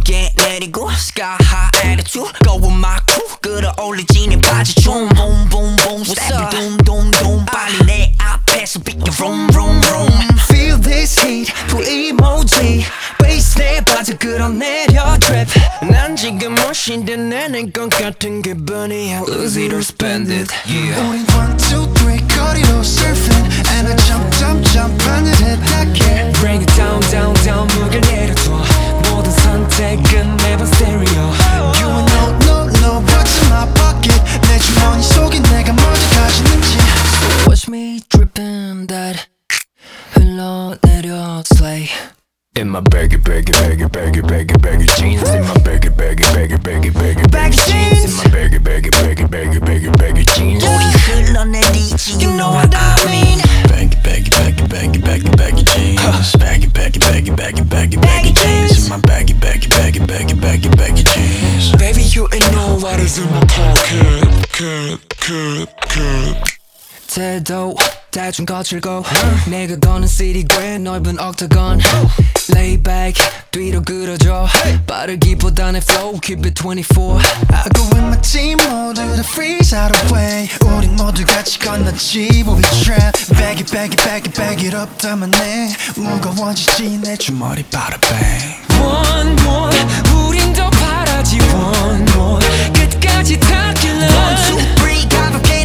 고개 내리고 sky high attitude go with my crew 끌어올리지는 바지 좀 boom boom boom step doom doom doom 빨리 내 앞에서 비켜 vroom vroom vroom Feel this heat full emoji bass 내 빠져 끌어내려 trip 난 지금 멋인데 내는 것 같은 기분이 How easy to spend it yeah. 우린 1, 2, 3 거리로 surfing And I jump jump jump 하늘에 닿게 Bring it down down down 무게 내려둬 모든 선택은 매번 stereo You will know no no what's in my pocket 내 주머니 속에 내가 먼저 가지는지 So watch me dripping that 흘러내려 slay In my baggy baggy baggy baggy baggy baggy jeans In my baggy baggy baggy baggy baggy baggy jeans In my baggy baggy baggy baggy baggy baggy jeans 우리 흘러내리지 you know what I mean Baggy baggy baggy baggy baggy baggy jeans Baggy baggy baggy baggy baggy baggy jeans In my baggy baggy baggy baggy baggy baggy jeans Baby you ain't know what is in my pocket 태도 대충 거칠고 내가 거는 시리괴 넓은 octagon Lay back 뒤로 끌어줘 빠르기보다는 flow keep it 24 I go with my team 모두 다 freeze out of way 우린 모두 같이 건너지 but we trap Bag it bag it bag it bag it up 담아내 무거워지지 내 주머니 bada bang One more 우린 더 바라지 one more 끝까지 닿길래 1, 2, 3 가볍게